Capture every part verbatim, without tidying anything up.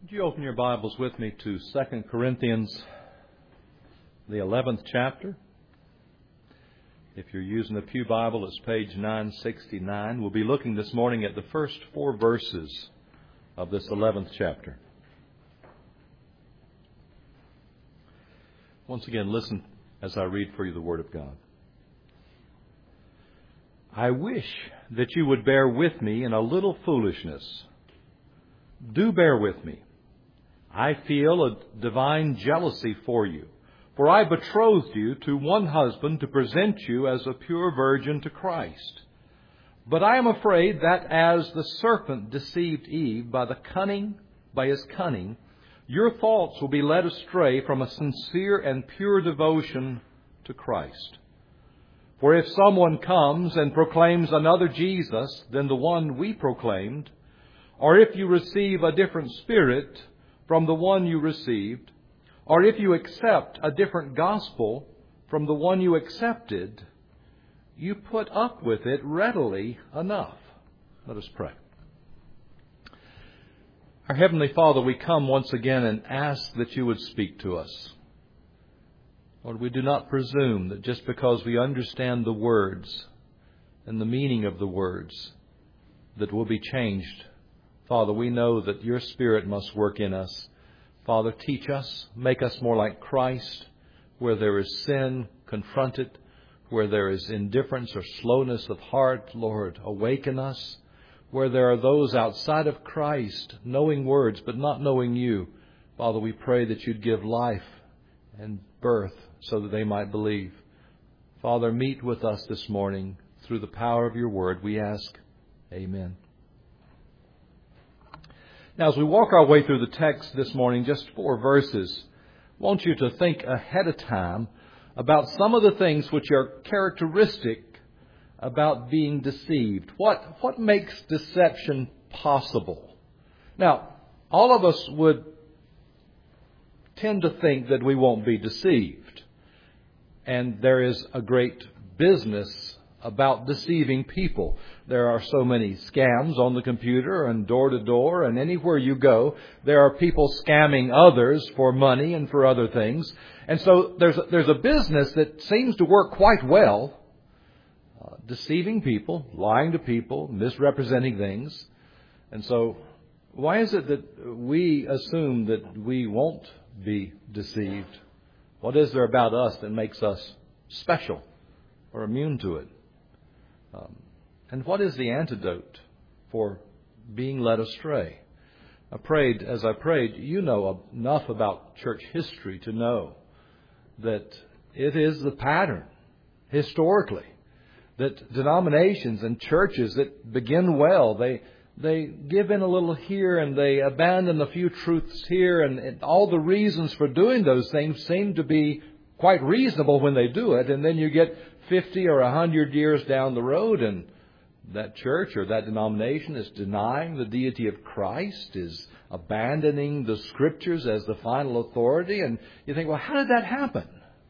Would you open your Bibles with me to Second Corinthians, the eleventh chapter? If you're using the Pew Bible, it's page nine sixty-nine. We'll be looking this morning at the first four verses of this eleventh chapter. Once again, listen as I read for you the Word of God. I wish that you would bear with me in a little foolishness. Do bear with me. I feel a divine jealousy for you, for I betrothed you to one husband to present you as a pure virgin to Christ. But I am afraid that as the serpent deceived Eve by the cunning, by his cunning, your thoughts will be led astray from a sincere and pure devotion to Christ. For if someone comes and proclaims another Jesus than the one we proclaimed, or if you receive a different spirit from the one you received, or if you accept a different gospel from the one you accepted, you put up with it readily enough. Let us pray. Our Heavenly Father, we come once again and ask that you would speak to us. Lord, we do not presume that just because we understand the words and the meaning of the words that we'll be changed. Father, we know that your Spirit must work in us. Father, teach us, make us more like Christ. Where there is sin, confront it. Where there is indifference or slowness of heart, Lord, awaken us. Where there are those outside of Christ, knowing words but not knowing you, Father, we pray that you'd give life and birth so that they might believe. Father, meet with us this morning through the power of your word, we ask. Amen. Now, as we walk our way through the text this morning, just four verses, I want you to think ahead of time about some of the things which are characteristic about being deceived. What, what makes deception possible? Now, all of us would tend to think that we won't be deceived. And there is a great business about deceiving people. There are so many scams on the computer and door to door, and anywhere you go, there are people scamming others for money and for other things. And so there's a, there's a business that seems to work quite well, uh, deceiving people, lying to people, misrepresenting things. And so why is it that we assume that we won't be deceived? What is there about us that makes us special or immune to it? Um, and what is the antidote for being led astray? I prayed, as I prayed, you know enough about church history to know that it is the pattern, historically, that denominations and churches that begin well, they they give in a little here and they abandon a few truths here, and, and all the reasons for doing those things seem to be quite reasonable when they do it, and then you get fifty or one hundred years down the road and that church or that denomination is denying the deity of Christ, is abandoning the Scriptures as the final authority. And you think, well, how did that happen?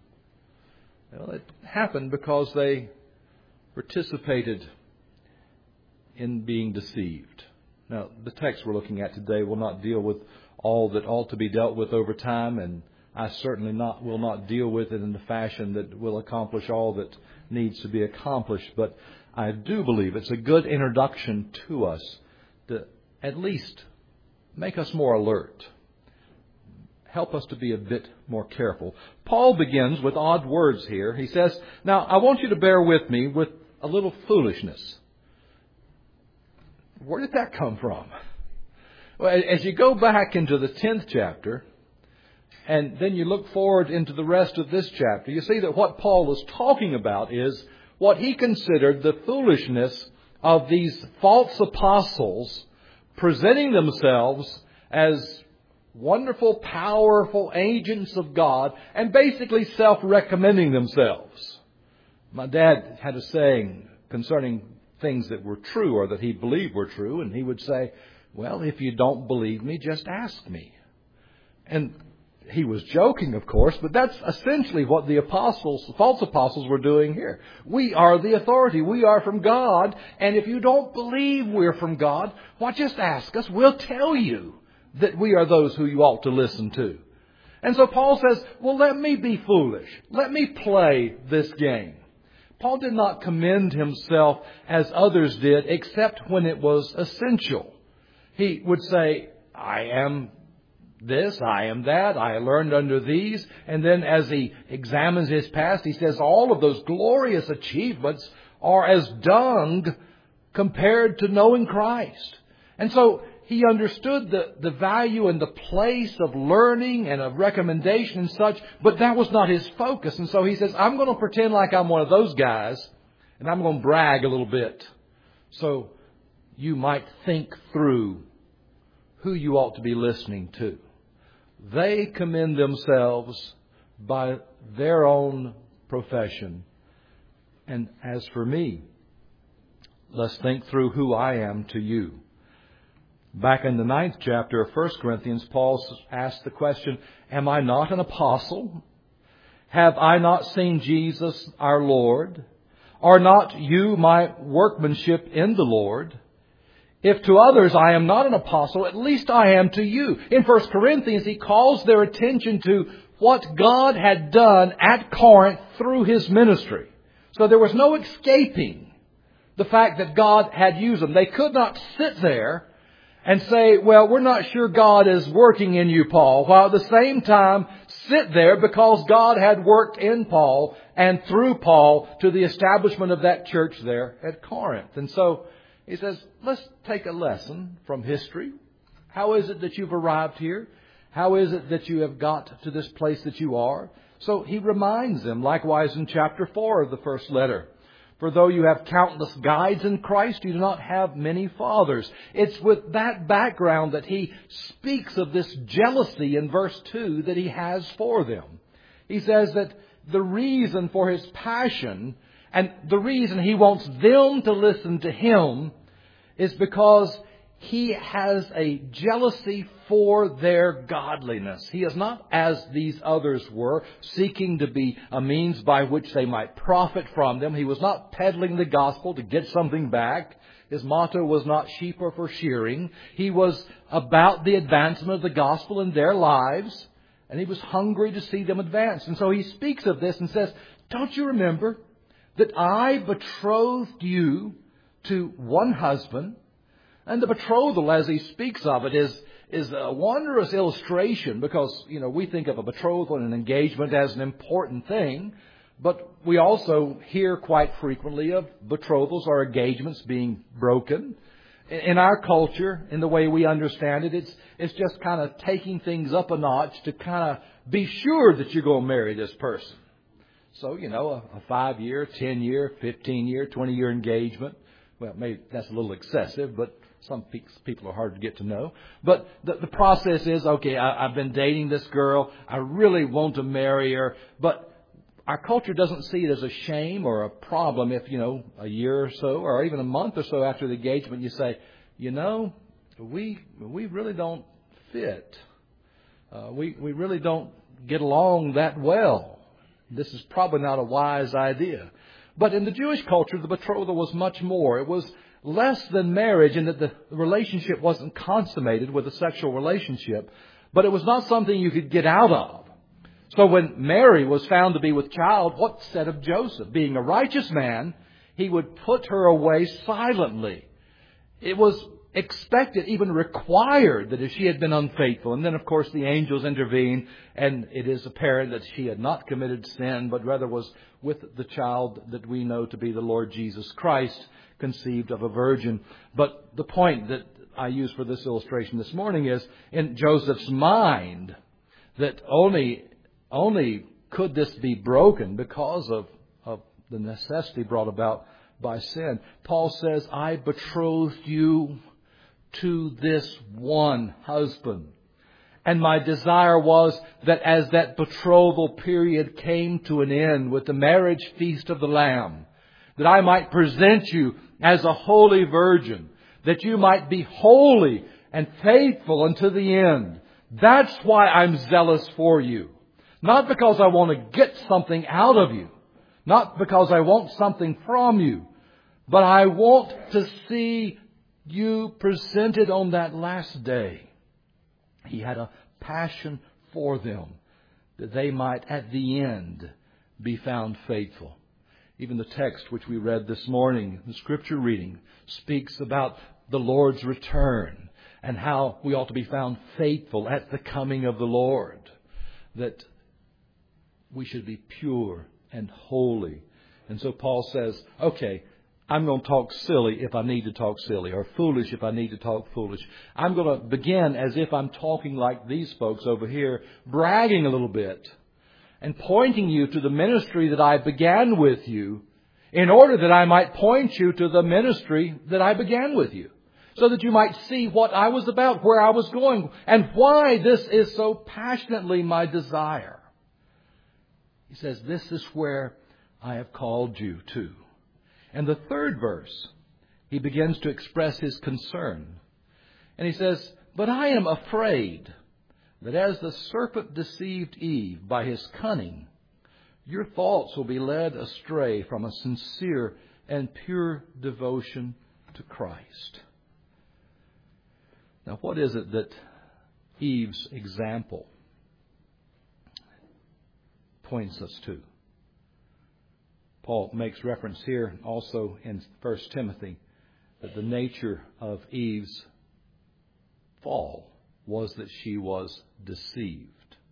Well, it happened because they participated in being deceived. Now, the text we're looking at today will not deal with all that ought to be dealt with over time, and I certainly not will not deal with it in the fashion that will accomplish all that needs to be accomplished. But I do believe it's a good introduction to us to at least make us more alert. Help us to be a bit more careful. Paul begins with odd words here. He says, now, I want you to bear with me with a little foolishness. Where did that come from? Well, as you go back into the tenth chapter, and then you look forward into the rest of this chapter, you see that what Paul was talking about is what he considered the foolishness of these false apostles presenting themselves as wonderful, powerful agents of God and basically self-recommending themselves. My dad had a saying concerning things that were true or that he believed were true, and he would say, well, if you don't believe me, just ask me. And he was joking, of course, but that's essentially what the apostles, false apostles, were doing here. We are the authority. We are from God. And if you don't believe we're from God, why, just ask us. We'll tell you that we are those who you ought to listen to. And so Paul says, well, let me be foolish. Let me play this game. Paul did not commend himself as others did, except when it was essential. He would say, I am this, I am that, I learned under these. And then as he examines his past, he says all of those glorious achievements are as dung compared to knowing Christ. And so he understood the, the value and the place of learning and of recommendation and such, but that was not his focus. And so he says, I'm going to pretend like I'm one of those guys, and I'm going to brag a little bit. So you might think through who you ought to be listening to. They commend themselves by their own profession. And as for me, let's think through who I am to you. Back in the ninth chapter of First Corinthians, Paul asked the question, am I not an apostle? Have I not seen Jesus our Lord? Are not you my workmanship in the Lord? If to others I am not an apostle, at least I am to you. In First Corinthians, he calls their attention to what God had done at Corinth through his ministry. So there was no escaping the fact that God had used them. They could not sit there and say, well, we're not sure God is working in you, Paul, while at the same time sit there because God had worked in Paul and through Paul to the establishment of that church there at Corinth. And so he says, let's take a lesson from history. How is it that you've arrived here? How is it that you have got to this place that you are? So he reminds them, likewise in chapter four of the first letter, for though you have countless guides in Christ, you do not have many fathers. It's with that background that he speaks of this jealousy in verse two that he has for them. He says that the reason for his passion and the reason he wants them to listen to him is because he has a jealousy for their godliness. He is not, as these others were, seeking to be a means by which they might profit from them. He was not peddling the gospel to get something back. His motto was not sheep or for shearing. He was about the advancement of the gospel in their lives, and he was hungry to see them advance. And so he speaks of this and says, don't you remember that I betrothed you to one husband? And the betrothal, as he speaks of it, is is a wondrous illustration because, you know, we think of a betrothal and an engagement as an important thing. But we also hear quite frequently of betrothals or engagements being broken. In our culture, in the way we understand it, it's it's just kind of taking things up a notch to kind of be sure that you're going to marry this person. So, you know, a, a five-year, ten-year, fifteen-year, twenty-year engagement. Well, maybe that's a little excessive, but some people are hard to get to know. But the, the process is, okay, I, I've been dating this girl. I really want to marry her. But our culture doesn't see it as a shame or a problem if, you know, a year or so or even a month or so after the engagement you say, you know, we we really don't fit. Uh, we, we really don't get along that well. This is probably not a wise idea. But in the Jewish culture, the betrothal was much more. It was less than marriage in that the relationship wasn't consummated with a sexual relationship, but it was not something you could get out of. So when Mary was found to be with child, what said of Joseph? Being a righteous man, he would put her away silently. It was expected, even required, that if she had been unfaithful, and then of course the angels intervened, and it is apparent that she had not committed sin, but rather was with the child that we know to be the Lord Jesus Christ, conceived of a virgin. But the point that I use for this illustration this morning is in Joseph's mind that only only could this be broken because of, of the necessity brought about by sin. Paul says, I betrothed you to this one husband. And my desire was that as that betrothal period came to an end with the marriage feast of the Lamb, that I might present you as a holy virgin, that you might be holy and faithful unto the end. That's why I'm zealous for you. Not because I want to get something out of you. Not because I want something from you. But I want to see you presented on that last day He had a passion for them, that they might at the end be found faithful. Even the text which we read this morning, the scripture reading, speaks about the Lord's return and how we ought to be found faithful at the coming of the Lord. That we should be pure and holy. And so Paul says, okay, I'm going to talk silly if I need to talk silly, or foolish if I need to talk foolish. I'm going to begin as if I'm talking like these folks over here, bragging a little bit and pointing you to the ministry that I began with you, in order that I might point you to the ministry that I began with you, so that you might see what I was about, where I was going, and why this is so passionately my desire. He says, this is where I have called you to. And the third verse, he begins to express his concern. And he says, but I am afraid that as the serpent deceived Eve by his cunning, your thoughts will be led astray from a sincere and pure devotion to Christ. Now, what is it that Eve's example points us to? Paul makes reference here also in First Timothy that the nature of Eve's fall was that she was deceived.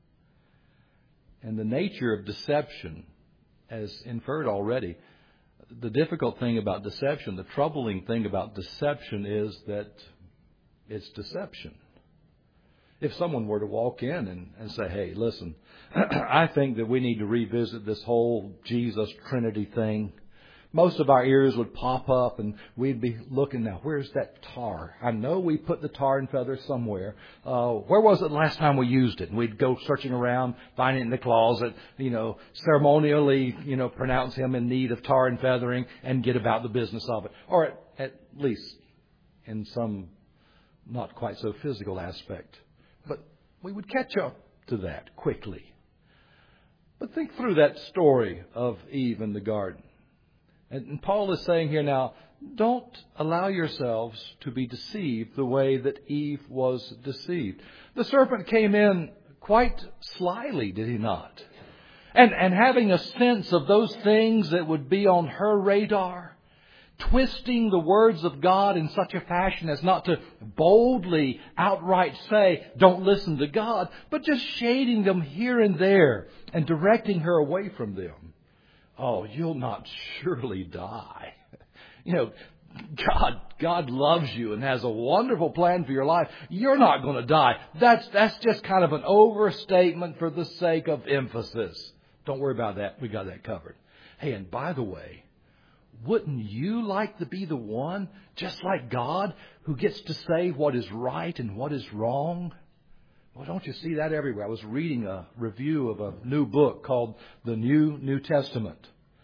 And the nature of deception, as inferred already, the difficult thing about deception, the troubling thing about deception is that it's deception. If someone were to walk in and, and say, hey, listen, I think that we need to revisit this whole Jesus Trinity thing, most of our ears would pop up and we'd be looking, now, where's that tar? I know we put the tar and feather somewhere. Uh, where was it last time we used it? And we'd go searching around, find it in the closet, you know, ceremonially, you know, pronounce him in need of tar and feathering and get about the business of it. Or at, at least in some not quite so physical aspect. But we would catch up to that quickly. But think through that story of Eve in the garden. And Paul is saying here now, don't allow yourselves to be deceived the way that Eve was deceived. The serpent came in quite slyly, did he not? And, and having a sense of those things that would be on her radar, twisting the words of God in such a fashion as not to boldly outright say, don't listen to God, but just shading them here and there and directing her away from them. Oh, you'll not surely die. You know, God, God loves you and has a wonderful plan for your life. You're not going to die. That's, that's just kind of an overstatement for the sake of emphasis. Don't worry about that. We got that covered. Hey, and by the way, wouldn't you like to be the one, just like God, who gets to say what is right and what is wrong? Well, don't you see that everywhere? I was reading a review of a new book called The New New Testament.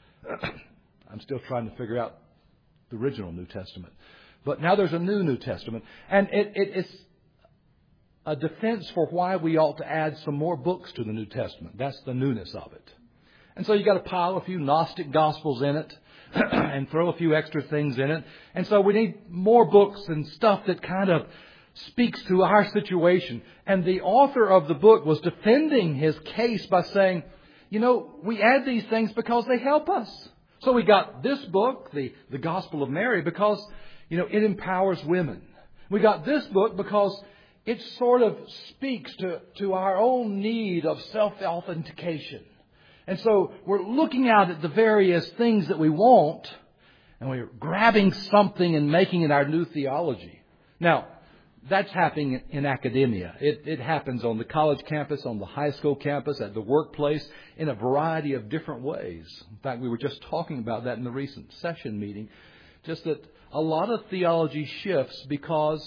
I'm still trying to figure out the original New Testament. But now there's a new New Testament. And it, it, it's a defense for why we ought to add some more books to the New Testament. That's the newness of it. And so you got to pile a few Gnostic Gospels in it and throw a few extra things in it. And so we need more books and stuff that kind of speaks to our situation. And the author of the book was defending his case by saying, you know, we add these things because they help us. So we got this book, the, the Gospel of Mary, because, you know, it empowers women. We got this book because it sort of speaks to, to our own need of self-authentication. And so we're looking out at the various things that we want, and we're grabbing something and making it our new theology. Now, that's happening in academia. It, it happens on the college campus, on the high school campus, at the workplace, in a variety of different ways. In fact, we were just talking about that in the recent session meeting. Just that a lot of theology shifts because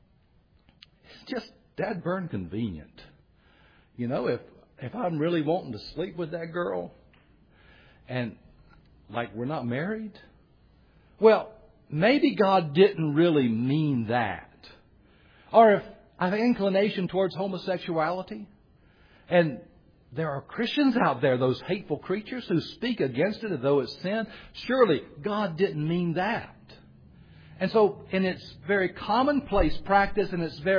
it's just dead burn convenient. You know, if if I'm really wanting to sleep with that girl and like we're not married, well, maybe God didn't really mean that. Or if I have an inclination towards homosexuality, and there are Christians out there, those hateful creatures who speak against it as though it's sin, surely God didn't mean that. And so in its very commonplace practice and its very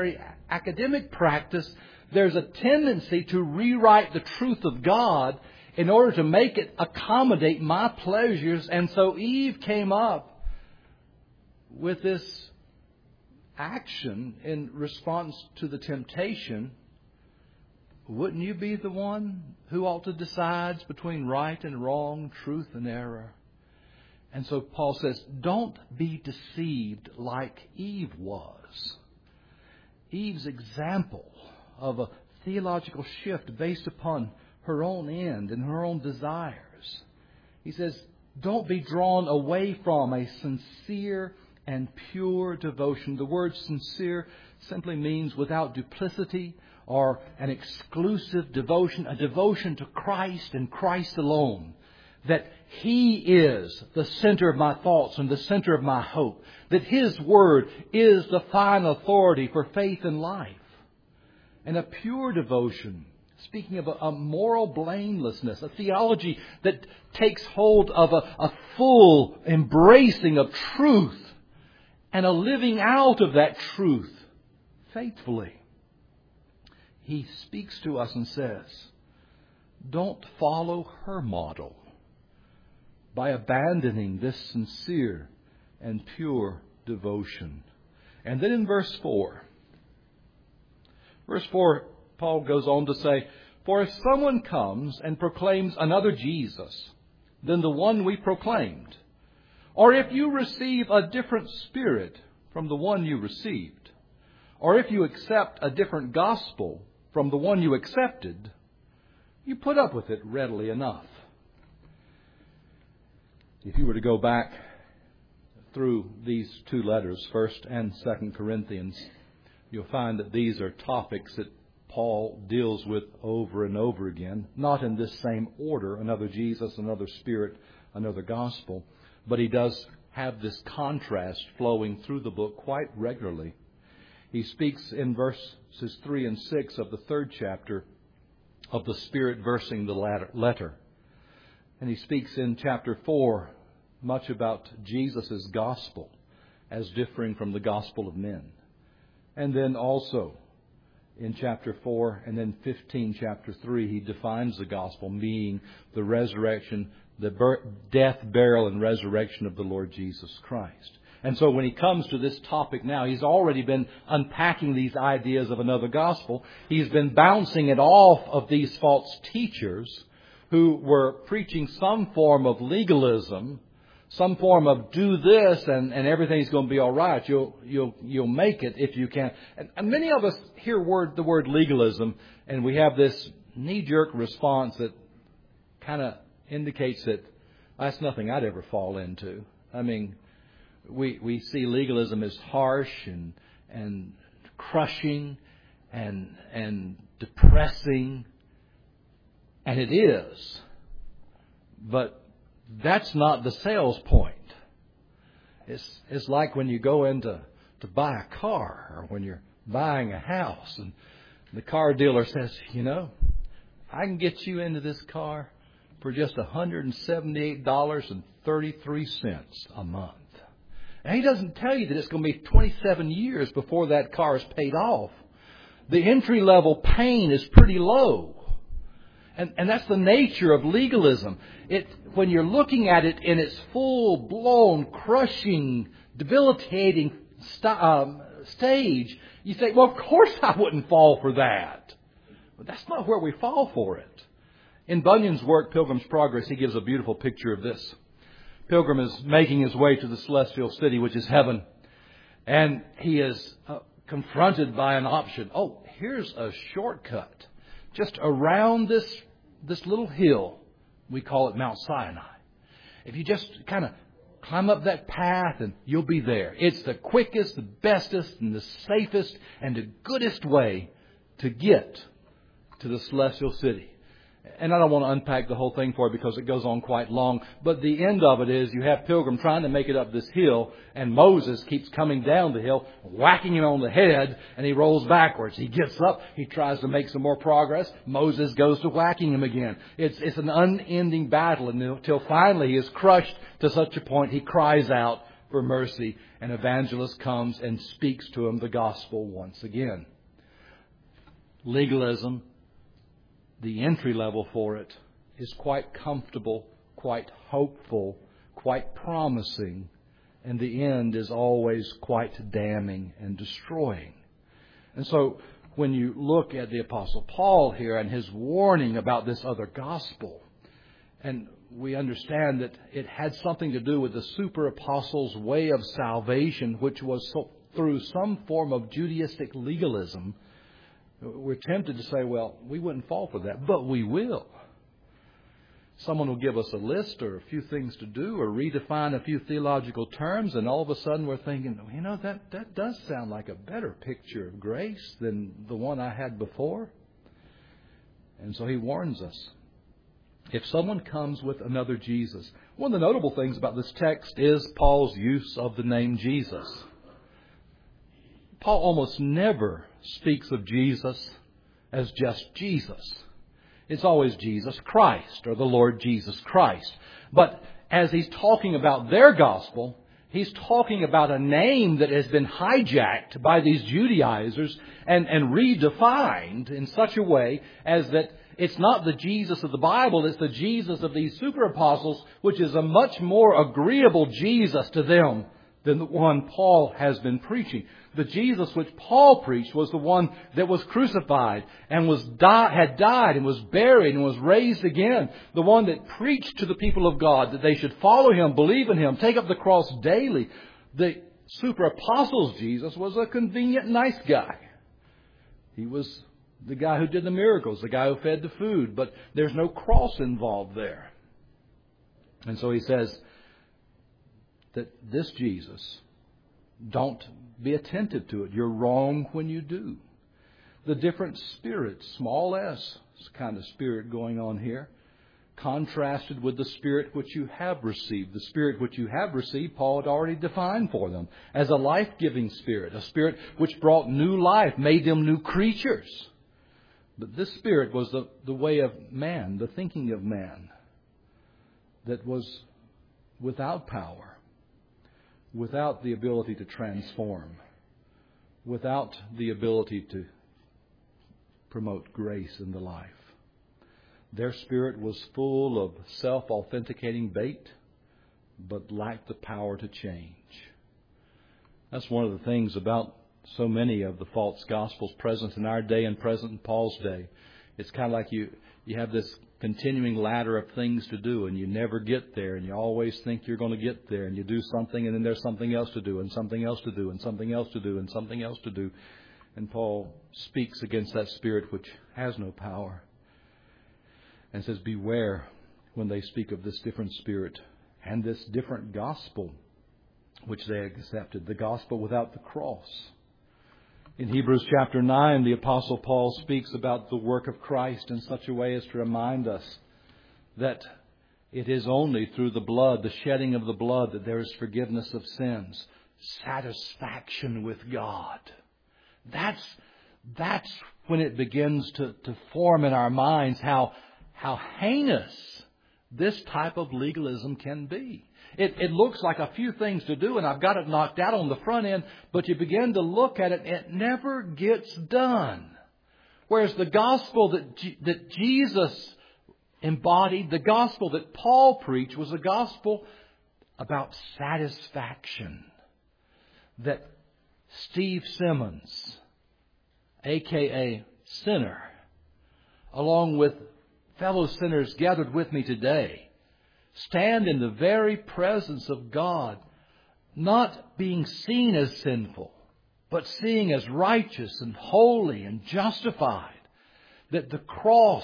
academic practice, there's a tendency to rewrite the truth of God in order to make it accommodate my pleasures. And so Eve came up with this action in response to the temptation. Wouldn't you be the one who ought to decide between right and wrong, truth and error? And so Paul says, don't be deceived like Eve was. Eve's example of a theological shift based upon her own end and her own desires. He says, don't be drawn away from a sincere and pure devotion. The word sincere simply means without duplicity or an exclusive devotion, a devotion to Christ and Christ alone. That He is the center of my thoughts and the center of my hope. That His Word is the final authority for faith and life. And a pure devotion, speaking of a, a moral blamelessness, a theology that takes hold of a, a full embracing of truth and a living out of that truth faithfully. He speaks to us and says, don't follow her model by abandoning this sincere and pure devotion. And then in verse four, verse four, Paul goes on to say, for if someone comes and proclaims another Jesus than the one we proclaimed, or if you receive a different spirit from the one you received, or if you accept a different gospel from the one you accepted, you put up with it readily enough. If you were to go back through these two letters, First and Second Corinthians, you'll find that these are topics that Paul deals with over and over again, not in this same order, another Jesus, another Spirit, another gospel, but he does have this contrast flowing through the book quite regularly. He speaks in verses three and six of the third chapter of the Spirit versing the letter. And he speaks in chapter four much about Jesus' gospel as differing from the gospel of men. And then also in chapter four and then fifteen, chapter three, he defines the gospel, meaning the resurrection, the birth, death, burial, and resurrection of the Lord Jesus Christ. And so when he comes to this topic now, he's already been unpacking these ideas of another gospel. He's been bouncing it off of these false teachers who were preaching some form of legalism, some form of do this and, and everything's going to be all right. You'll you'll you'll make it if you can. And, and many of us hear word the word legalism, and we have this knee-jerk response that kind of indicates that that's nothing I'd ever fall into. I mean, we we see legalism as harsh and and crushing and and depressing, and it is. But that's not the sales point. It's it's like when you go in to, to buy a car, or when you're buying a house and the car dealer says, you know, I can get you into this car for just one hundred seventy-eight dollars and thirty-three cents a month. And he doesn't tell you that it's going to be twenty-seven years before that car is paid off. The entry level pain is pretty low. And, and that's the nature of legalism. It, when you're looking at it in its full-blown, crushing, debilitating st- um, stage, you say, well, of course I wouldn't fall for that. But that's not where we fall for it. In Bunyan's work, Pilgrim's Progress, he gives a beautiful picture of this. Pilgrim is making his way to the celestial city, which is heaven. And he is uh, confronted by an option. Oh, here's a shortcut. Just around this this little hill, we call it Mount Sinai. If you just kind of climb up that path and you'll be there. It's the quickest, the bestest, and the safest, and the goodest way to get to the celestial city. And I don't want to unpack the whole thing for you because it goes on quite long. But the end of it is you have Pilgrim trying to make it up this hill, and Moses keeps coming down the hill, whacking him on the head, and he rolls backwards. He gets up, he tries to make some more progress. Moses goes to whacking him again. It's, it's an unending battle until finally he is crushed to such a point he cries out for mercy. An evangelist comes and speaks to him the gospel once again. Legalism, the entry level for it, is quite comfortable, quite hopeful, quite promising, and the end is always quite damning and destroying. And so when you look at the Apostle Paul here and his warning about this other gospel, and we understand that it had something to do with the super apostles' way of salvation, which was so, through some form of Judaistic legalism, we're tempted to say, well, we wouldn't fall for that, but we will. Someone will give us a list or a few things to do or redefine a few theological terms, and all of a sudden we're thinking, you know, that, that does sound like a better picture of grace than the one I had before. And so he warns us. If someone comes with another Jesus, one of the notable things about this text is Paul's use of the name Jesus. Paul almost never speaks of Jesus as just Jesus. It's always Jesus Christ or the Lord Jesus Christ. But as he's talking about their gospel, he's talking about a name that has been hijacked by these Judaizers and, and redefined in such a way as that it's not the Jesus of the Bible, it's the Jesus of these super apostles, which is a much more agreeable Jesus to them than the one Paul has been preaching. The Jesus which Paul preached was the one that was crucified and was di- had died and was buried and was raised again. The one that preached to the people of God that they should follow Him, believe in Him, take up the cross daily. The super apostles Jesus was a convenient, nice guy. He was the guy who did the miracles, the guy who fed the food, but there's no cross involved there. And so he says that this Jesus, don't be attentive to it. You're wrong when you do. The different spirit, small s kind of spirit going on here, contrasted with the Spirit which you have received. The Spirit which you have received, Paul had already defined for them as a life-giving Spirit, a Spirit which brought new life, made them new creatures. But this Spirit was the, the way of man, the thinking of man, that was without power, without the ability to transform, without the ability to promote grace in the life. Their spirit was full of self-authenticating bait, but lacked the power to change. That's one of the things about so many of the false gospels present in our day and present in Paul's day. It's kind of like you, you have this continuing ladder of things to do, and you never get there, and you always think you're going to get there, and you do something, and then there's something else to do, and something else to do, and something else to do, and something else to do. And Paul speaks against that spirit which has no power and says, beware when they speak of this different spirit and this different gospel which they accepted, the gospel without the cross. In Hebrews chapter nine, the Apostle Paul speaks about the work of Christ in such a way as to remind us that it is only through the blood, the shedding of the blood, that there is forgiveness of sins, satisfaction with God. That's, that's when it begins to, to form in our minds how, how heinous this type of legalism can be. It, it looks like a few things to do, and I've got it knocked out on the front end, but you begin to look at it, and it never gets done. Whereas the gospel that, G, that Jesus embodied, the gospel that Paul preached, was a gospel about satisfaction. That Steve Simmons, a k a. Sinner, along with fellow sinners gathered with me today, stand in the very presence of God, not being seen as sinful, but seeing as righteous and holy and justified. That the cross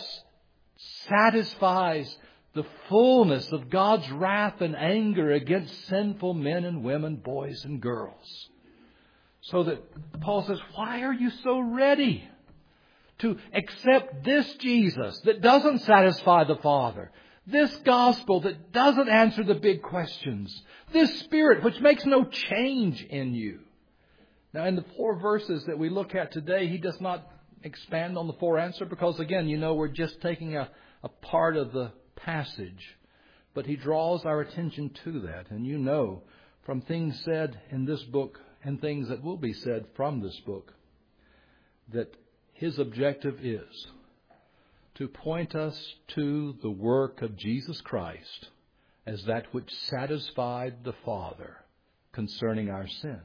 satisfies the fullness of God's wrath and anger against sinful men and women, boys and girls. So that Paul says, why are you so ready to accept this Jesus that doesn't satisfy the Father? This gospel that doesn't answer the big questions. This Spirit which makes no change in you. Now, in the four verses that we look at today, he does not expand on the four answer because, again, you know, we're just taking a, a part of the passage. But he draws our attention to that. And you know, from things said in this book and things that will be said from this book, that His objective is to point us to the work of Jesus Christ as that which satisfied the Father concerning our sin.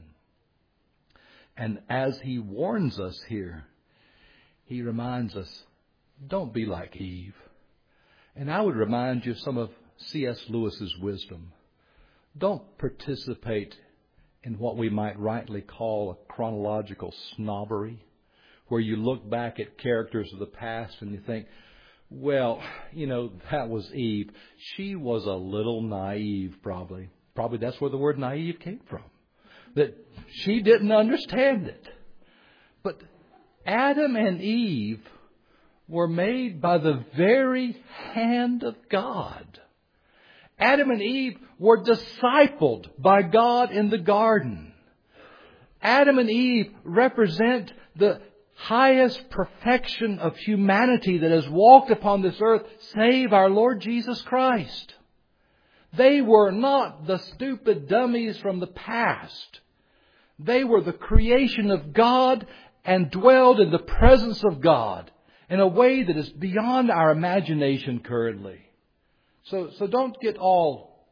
And as He warns us here, He reminds us, don't be like Eve. And I would remind you of some of C S Lewis's wisdom. Don't participate in what we might rightly call a chronological snobbery, where you look back at characters of the past and you think, well, you know, that was Eve. She was a little naive, probably. Probably that's where the word naive came from. That she didn't understand it. But Adam and Eve were made by the very hand of God. Adam and Eve were discipled by God in the garden. Adam and Eve represent the highest perfection of humanity that has walked upon this earth, save our Lord Jesus Christ. They were not the stupid dummies from the past. They were the creation of God and dwelled in the presence of God in a way that is beyond our imagination currently. So, so don't get all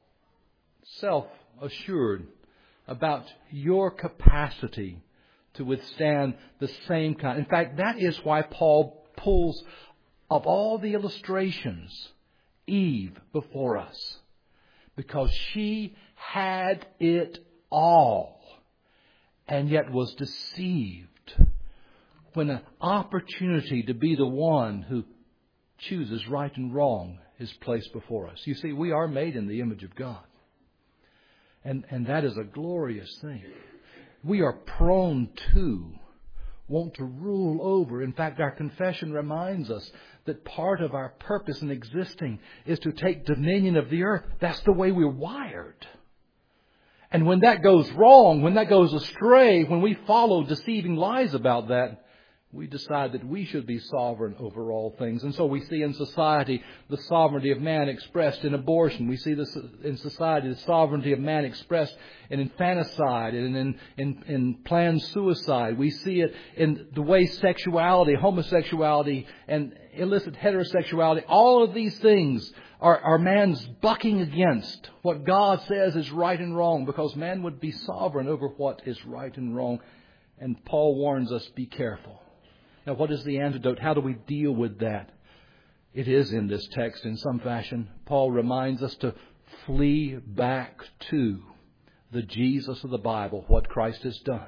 self-assured about your capacity to withstand the same kind. In fact, that is why Paul pulls, of all the illustrations, Eve before us. Because she had it all and yet was deceived when an opportunity to be the one who chooses right and wrong is placed before us. You see, we are made in the image of God. And, and that is a glorious thing. We are prone to want to rule over. In fact, our confession reminds us that part of our purpose in existing is to take dominion of the earth. That's the way we're wired. And when that goes wrong, when that goes astray, when we follow deceiving lies about that, we decide that we should be sovereign over all things. And so we see in society the sovereignty of man expressed in abortion. We see this in society, the sovereignty of man expressed in infanticide and in, in, in planned suicide. We see it in the way sexuality, homosexuality, and illicit heterosexuality, all of these things are, are man's bucking against what God says is right and wrong, because man would be sovereign over what is right and wrong. And Paul warns us, be careful. Now, what is the antidote? How do we deal with that? It is in this text in some fashion. Paul reminds us to flee back to the Jesus of the Bible, what Christ has done.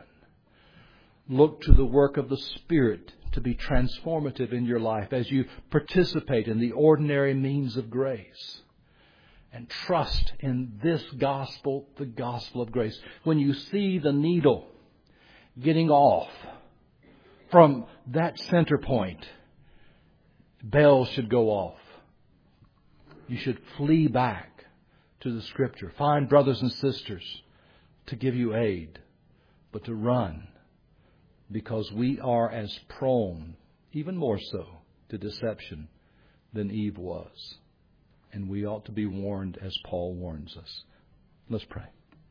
Look to the work of the Spirit to be transformative in your life as you participate in the ordinary means of grace. And trust in this gospel, the gospel of grace. When you see the needle getting off from that center point, bells should go off. You should flee back to the Scripture. Find brothers and sisters to give you aid, but to run, because we are as prone, even more so, to deception than Eve was. And we ought to be warned as Paul warns us. Let's pray.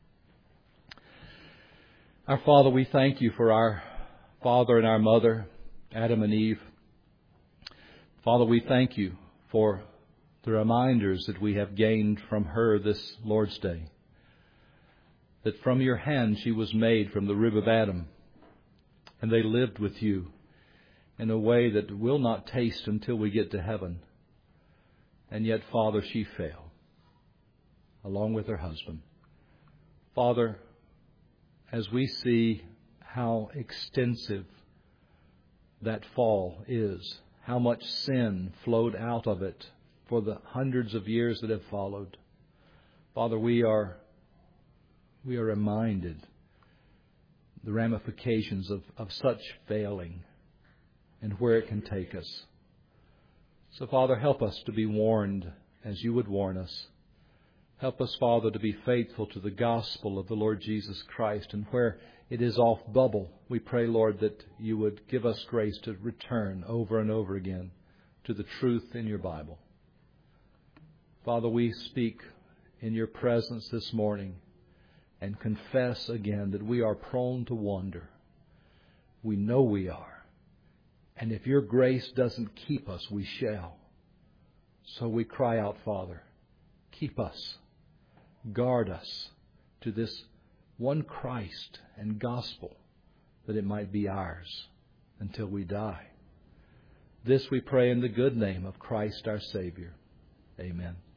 Our Father, we thank you for our father and our mother, Adam and Eve. Father, we thank you for the reminders that we have gained from her this Lord's Day. That from your hand she was made from the rib of Adam. And they lived with you in a way that we'll not taste until we get to heaven. And yet, Father, she fell, along with her husband. Father, as we see how extensive that fall is, how much sin flowed out of it for the hundreds of years that have followed, Father, we are we are reminded the ramifications of, of such failing and where it can take us. So, Father, help us to be warned as you would warn us. Help us, Father, to be faithful to the gospel of the Lord Jesus Christ. And where it is off bubble, we pray, Lord, that you would give us grace to return over and over again to the truth in your Bible. Father, we speak in your presence this morning and confess again that we are prone to wander. We know we are. And if your grace doesn't keep us, we shall. So we cry out, Father, keep us, guard us to this one Christ and gospel, that it might be ours until we die. This we pray in the good name of Christ our Savior. Amen.